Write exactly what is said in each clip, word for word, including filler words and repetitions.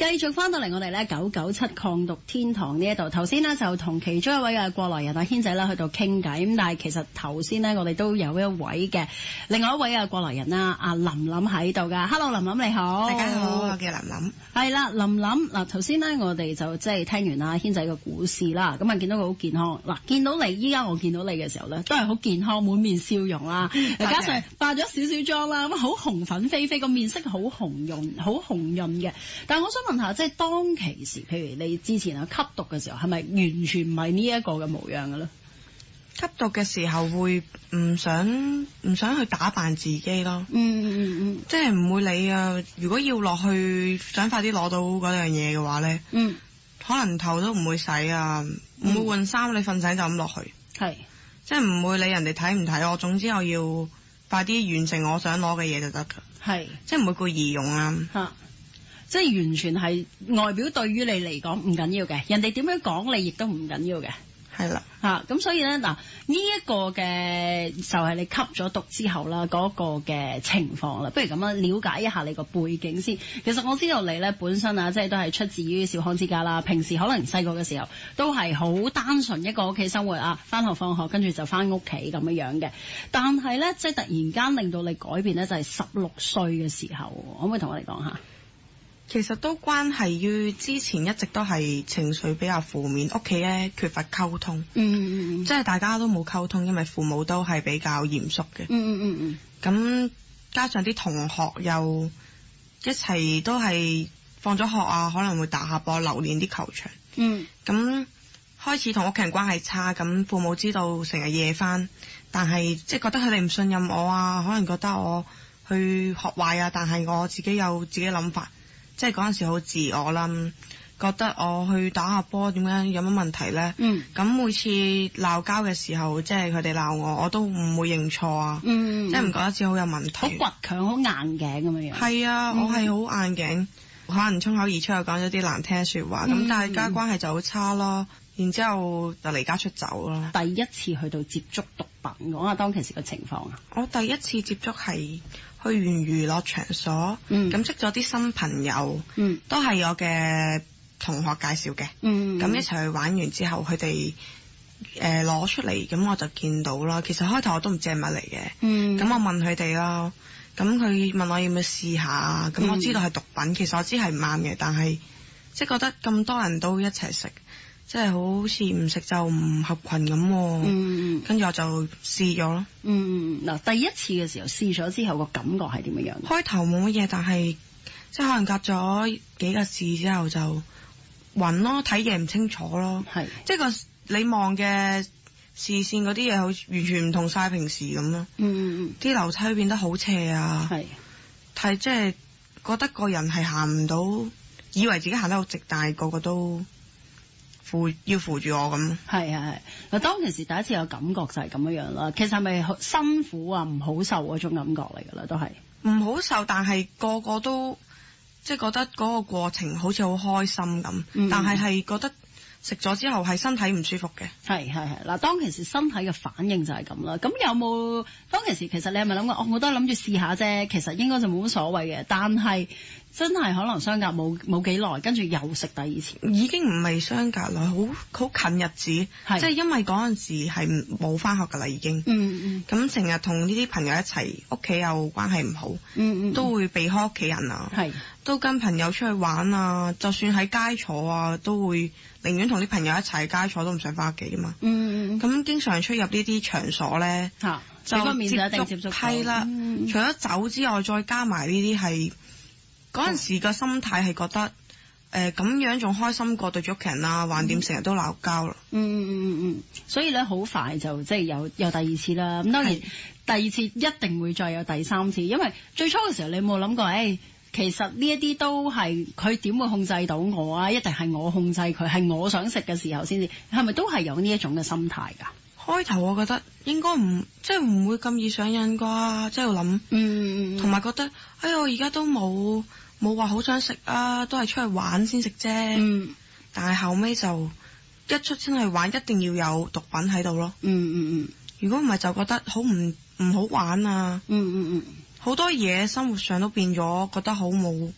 繼續翻到嚟我哋咧九九七抗毒天堂呢一度，頭先呢就同其中一位嘅過來人阿軒仔啦去到傾偈，咁但係其實頭先呢，我哋都有一位嘅另外一位嘅過來人啦，阿琳琳喺度噶。Hello， 琳琳你好。 大家好，我叫琳琳。 係啦，琳琳嗱，頭先呢，我哋就即係聽完阿軒仔嘅故事啦，咁啊見到佢好健康。嗱，見到你依家我見到你嘅時候咧，都係好健康，滿面笑容啦，加上化咗少少妝啦，咁好紅粉飛飛，個面色好紅潤，好紅潤嘅。但係我想問下，即係當其時，譬如你之前啊吸毒嘅時候，係咪完全唔係呢一個嘅模樣嘅咧？ 吸毒嘅時候會唔想唔想去打扮自己咯， 嗯嗯嗯， 即係唔會理啊。如果要落去想快啲攞到嗰樣嘢嘅話咧，嗯，可能頭都唔會洗啊，唔、嗯、會換衫，你瞓醒就咁落去，係，即係唔會理人哋睇唔睇我。總之我要快啲完成我想攞嘅嘢就得噶，係，即係唔會過儀容啊。吓， 即係完全係外表對於你嚟講唔緊要嘅，人哋點樣講你亦都唔緊要嘅。係啦，吓咁、啊、所以咧嗱，呢一、這個嘅就係你吸咗毒之後啦，嗰、那個嘅情況啦，不如咁樣了解一下你個背景先。其實我知道你咧本身啊，即係都係出自於小康之家啦，平時可能細個嘅時候都係好單純一個屋企生活啊，翻學放學跟住就翻屋企咁樣樣嘅。但係咧，即係突然間令到你改變咧，就係十六歲嘅時候，可唔可以同我哋講下？ 其實都關係於之前一直都係情緒比較負面，屋企咧缺乏溝通，嗯嗯嗯，即係大家都冇溝通，因為父母都係比較嚴肅嘅，嗯嗯嗯嗯，咁加上啲同學又一齊都係放咗學啊，可能會打下波，留連啲球場，嗯，咁開始同屋企人關係差，咁父母知道成日夜返，但係即係覺得佢哋唔信任我啊，可能覺得我去學壞啊，但係我自己有自己諗法。即係嗰陣時好自我啦，覺得我去打下波點解有乜問題呢？嗯，咁每次鬧交嘅時候，即係佢哋鬧我，我都唔會認錯啊。嗯，即係唔覺得自己好有問題。 好倔強，好硬頸咁樣樣。 係啊，嗯、我係好硬頸，可能衝口而出又講咗啲難聽嘅説話，咁、嗯、大家關係就好差咯。然之後就離家出走咯。 第一次去到接觸毒品，講下當其時嘅情況啊。 我第一次接觸係去完娛樂場所，咁、嗯、識咗啲新朋友，嗯、都係我嘅同學介紹嘅，咁、嗯、一齊去玩完之後，佢哋誒攞出嚟，咁我就見到啦。其實開頭我都唔知係乜嚟嘅，咁、嗯、我問佢哋啦，咁佢問我要唔要試下，咁我知道係毒品，嗯、其實我知係唔啱嘅，但係即係覺得咁多人都一齊食。即係好似唔食就唔合群咁，嗯，跟住我就試咗咯。 嗯，嗱，第一次嘅時候試咗之後個感覺係點樣樣？ 開頭冇乜嘢，但係即係可能隔咗幾個字之後就暈咯，睇嘢唔清楚咯。係，即係個你望嘅視線嗰啲嘢好完全唔同晒平時咁咯。嗯嗯嗯，啲樓梯變得好斜啊。係，係即係覺得個人係行唔到，以為自己行得好直，但係個個都。扶要扶住我咁， 係係係。嗱，當其時第一次有感覺就係咁樣樣啦。其實係咪辛苦啊？唔好受嗰種感覺嚟㗎啦，都係唔好受。但係個個都即係覺得嗰個過程好似好開心咁，嗯、但係係覺得食咗之後係身體唔舒服嘅。係係係。嗱，當其時身體嘅反應就係咁啦。咁有冇當其時其實你係咪諗過？哦，我都係諗住試下啫。其實應該就冇乜所謂嘅，但係。真係可能相隔冇冇幾耐，跟住又食第二次， 已經唔係相隔啦，好好近日子，即係因為嗰陣時係冇返學噶啦，已經。嗯嗯。咁成日同呢啲朋友一齊，屋企又關係唔好，嗯嗯，都會避開屋企人啊，係，都跟朋友出去玩啊，就算喺街坐啊，都會寧願同啲朋友一齊喺街坐，都唔想返屋企啊嘛。嗯嗯。咁經常出入呢啲場所咧，嚇，就接觸係啦。除咗酒之外，再加埋呢啲係。嗰陣時個心態係覺得，誒、呃、咁樣仲開心過對住屋企人啦，橫掂成日都鬧交啦。 嗯嗯嗯嗯，所以咧好快就即係有有第二次啦。咁當然第二次一定會再有第三次，因為最初嘅時候你有冇諗過，誒、欸、其實呢一啲都係佢點會控制到我啊？一定係我控制佢，係我想食嘅時候先至，係咪都係有呢一種嘅心態㗎？ 開頭我覺得應該唔即係唔會咁易上癮啩，即係度諗，嗯嗯嗯，同埋覺得，哎呀我而家都冇。冇話好想食啊，都係出去玩先食啫。嗯，但係後尾就一出先去玩，一定要有毒品喺度咯。嗯嗯嗯，如果唔係就覺得好唔唔好玩啊。嗯嗯嗯，好多嘢生活上都變咗，覺得好冇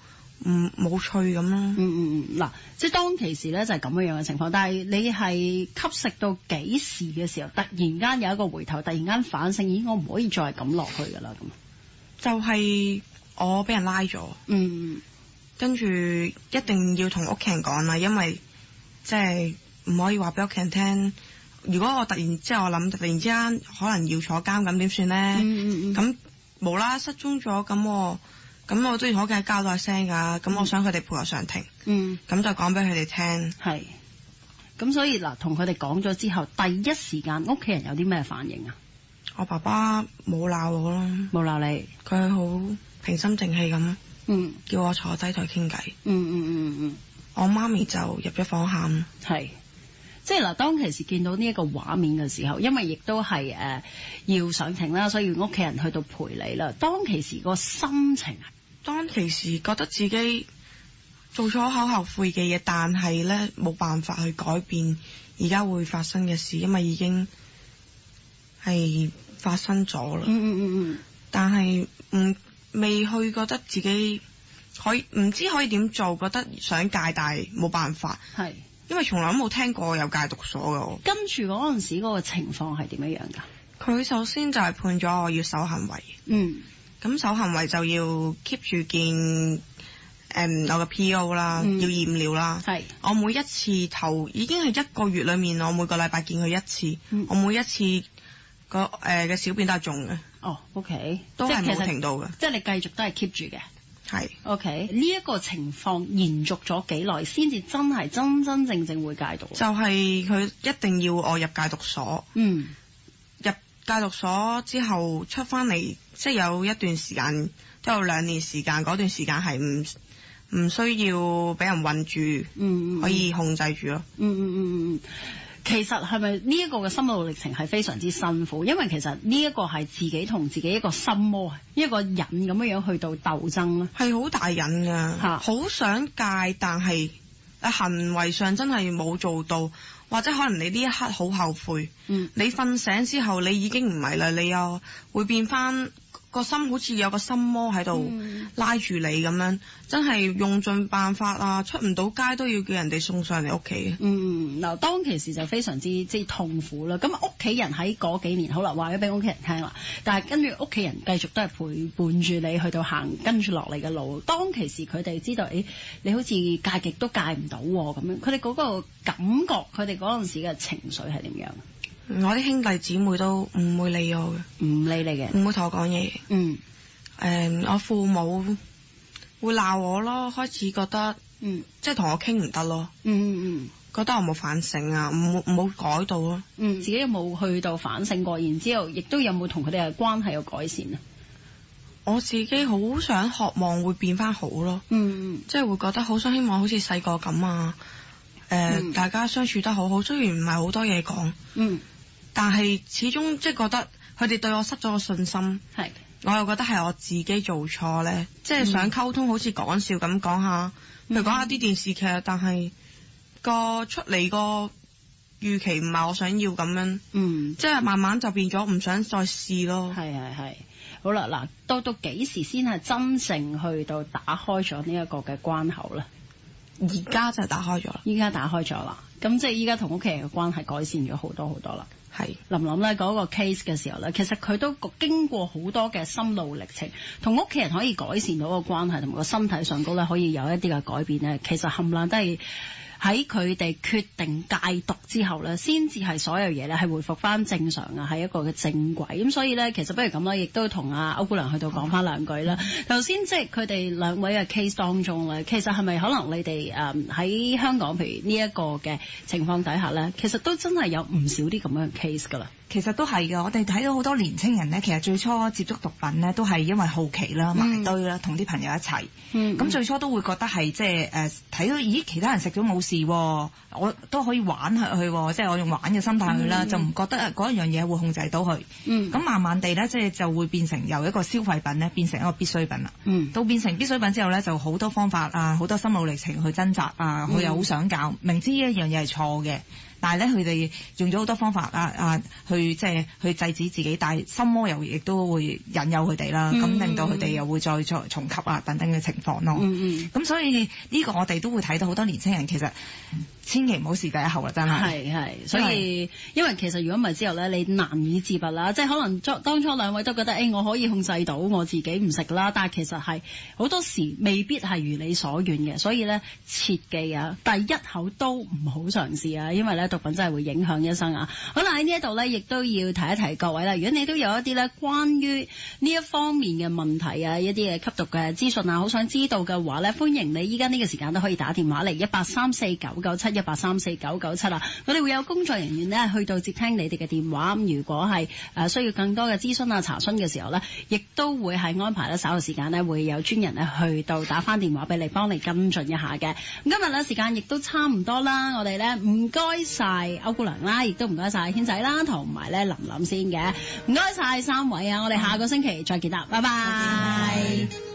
唔冇趣咁咯。 嗯嗯嗯，嗱，即係當其時咧就係咁樣樣嘅情況，但係你係吸食到幾時嘅時候，突然間有一個回頭，突然間反省，咦，我唔可以再係咁落去噶啦咁。 就係我俾人拉咗， 嗯， 跟住一定要同屋企人講啦，因為即係唔可以話俾屋企人聽。如果我突然即係我諗突然之間可能要坐監咁點算咧？咁、嗯嗯、無啦失蹤咗，咁我咁我都要同屋企人交代聲㗎。咁、嗯、我想佢哋陪我上庭。嗯，咁就講俾佢哋聽。係。 咁所以嗱，同佢哋講咗之後，第一時間屋企人有啲咩反應啊？ 我爸爸冇鬧我咯， 冇鬧你， 佢好平心靜氣咁，嗯，叫我坐低同佢傾偈， 嗯嗯嗯嗯， 我媽咪就入咗房喊， 係，即係嗱，當其時見到呢一個畫面嘅時候，因為亦都係誒、呃、要上庭啦，所以屋企人去到陪你啦。當其時個心情， 當其時覺得自己做咗好後悔嘅嘢，但係咧冇辦法去改變而家會發生嘅事，因為已經係發生咗啦，嗯嗯嗯嗯，但係唔未去覺得自己可以，唔知可以點做，覺得想戒但係冇辦法，係因為從來都冇聽過有戒毒所嘅。跟住嗰陣時嗰個情況係點樣樣㗎？佢首先就係判咗我要守行為，嗯，咁守行為就要 keep 住見誒我嘅 P O 啦，嗯、要驗尿啦，係我每一次頭已經係一個月裏面，我每個禮拜見佢一次，嗯、我每一次。個誒嘅小便都係中嘅。哦 ，OK，都係冇停到嘅，即係你繼續都係 keep 住嘅。係 OK，呢一個情況延續咗幾耐先至真係真真正正會戒毒？就係佢一定要我入戒毒所。嗯，入戒毒所之後出翻嚟，即係有一段時間都有兩年時間，嗰段時間係唔唔需要俾人韞住，嗯，可以控制住咯。嗯嗯嗯嗯嗯。其實係咪呢一個嘅心路歷程係非常之辛苦？因為其實呢一個係自己同自己一個心魔，一個癮咁樣樣去到鬥爭啦，係好大癮噶，好想戒，但係行為上真係冇做到，或者可能你呢一刻好後悔，嗯，你瞓醒之後你已經唔係啦，你又會變翻。個心好似有個心魔喺度拉住你咁樣，嗯、真係用盡辦法啊，出唔到街都要叫人哋送上嚟屋企。嗯，嗱，當其時就非常之即係痛苦啦。咁屋企人喺嗰幾年好啦，話咗俾屋企人聽啦，但係跟住屋企人繼續都係陪伴住你去到行跟住落嚟嘅路。當其時佢哋知道，誒、欸，你好似戒極都戒唔到咁樣，佢哋嗰個感覺，佢哋嗰陣時嘅情緒係點樣？我啲兄弟姊妹都唔會理我嘅，唔理你嘅，唔會同我講嘢。嗯，誒，我父母會鬧我咯，開始覺得，嗯，即係同我傾唔得咯。嗯嗯嗯，覺得我冇反省啊，唔冇改到咯。嗯，自己有冇去到反省過？然之後，亦都有冇同佢哋嘅關係有改善啊？我自己好想渴望會變翻好咯。嗯嗯，即係會覺得好想希望好似細個咁啊。誒、呃嗯，大家相處得好好，雖然唔係好多嘢講。嗯。但係始終即係覺得佢哋對我失咗個信心，係我又覺得係我自己做錯咧，即係想溝通，好似講笑咁講下，譬如講下啲電視劇，但係個出嚟個預期唔係我想要咁樣，嗯，即係慢慢就變咗唔想再試咯。係係係，好啦，嗱，到到幾時先係真正去到打開咗呢一個嘅關口咧？而家就打開咗啦，依家打開咗啦，咁即係依家同屋企人嘅關係改善咗好多好多啦。係林林咧嗰個 case 嘅時候咧，其實佢都經過好多嘅心路歷程，同屋企人可以改善到個關係，同埋個身體上高咧可以有一啲嘅改變咧。其實冚唪唥都係喺佢哋決定戒毒之後咧，先至係所有嘢咧係回復翻正常啊，係一個嘅正軌。咁所以咧，其實不如咁啦，亦都同阿歐姑娘去到講翻兩句啦。頭先即係佢哋兩位嘅 case 當中咧，其實係咪可能你哋誒喺香港，譬如呢一個嘅情況底下咧，其實都真係有唔少啲咁樣嘅 case 噶啦。其實都係㗎，我哋睇到好多年青人咧，其實最初接觸毒品咧，都係因為好奇啦、埋堆啦，同啲朋友一齊。咁、嗯、最初都會覺得係即係誒睇到，咦，其他人食咗冇事，我都可以玩下去，即係我用玩嘅心態去啦、嗯，就唔覺得嗰樣嘢會控制到佢。咁、嗯、慢慢地咧，即係就會變成由一個消費品咧，變成一個必需品啦。嗯、到變成必需品之後咧，就好多方法啊，好多心路歷程去掙扎啊，佢又好想教，明知呢一樣嘢係錯嘅。 但係咧佢哋用咗好多方法啊啊，去即係去制止自己，但係心魔又亦都會引誘佢哋啦，咁、嗯、令到佢哋又會再再重吸啊等等嘅情況咯。嗯咁、嗯、所以呢個我哋都會睇到好多年輕人其實千祈唔好視第一後啦，真係。係係， 所以因為其實如果唔係之後咧，你難以自拔啦。即係可能當初兩位都覺得誒、欸，我可以控制到我自己唔食啦，但係其實係好多時未必係如你所願嘅，所以咧切記啊，第一口都唔好嘗試啊，因為咧毒品真係會影響一生啊。好啦，喺呢一度咧，亦都要提一提各位啦。如果你都有一啲咧關於呢一方面嘅問題啊，一啲嘅吸毒嘅資訊啊，好想知道嘅話咧，歡迎你依家呢個時間都可以打電話嚟一八三四九九七一八三四九九七啊。我哋會有工作人員咧去到接聽你哋嘅電話。咁如果係誒需要更多嘅諮詢啊查詢嘅時候咧，亦都會係安排咧稍後時間咧會有專人咧去到打翻電話俾你，幫你跟進一下嘅。咁今日咧時間亦都差唔多啦，我哋咧唔該晒歐姑娘啦，亦都唔該晒軒仔啦，同埋咧林林先嘅，唔該晒三位啊，我哋下個星期再見啦，拜拜。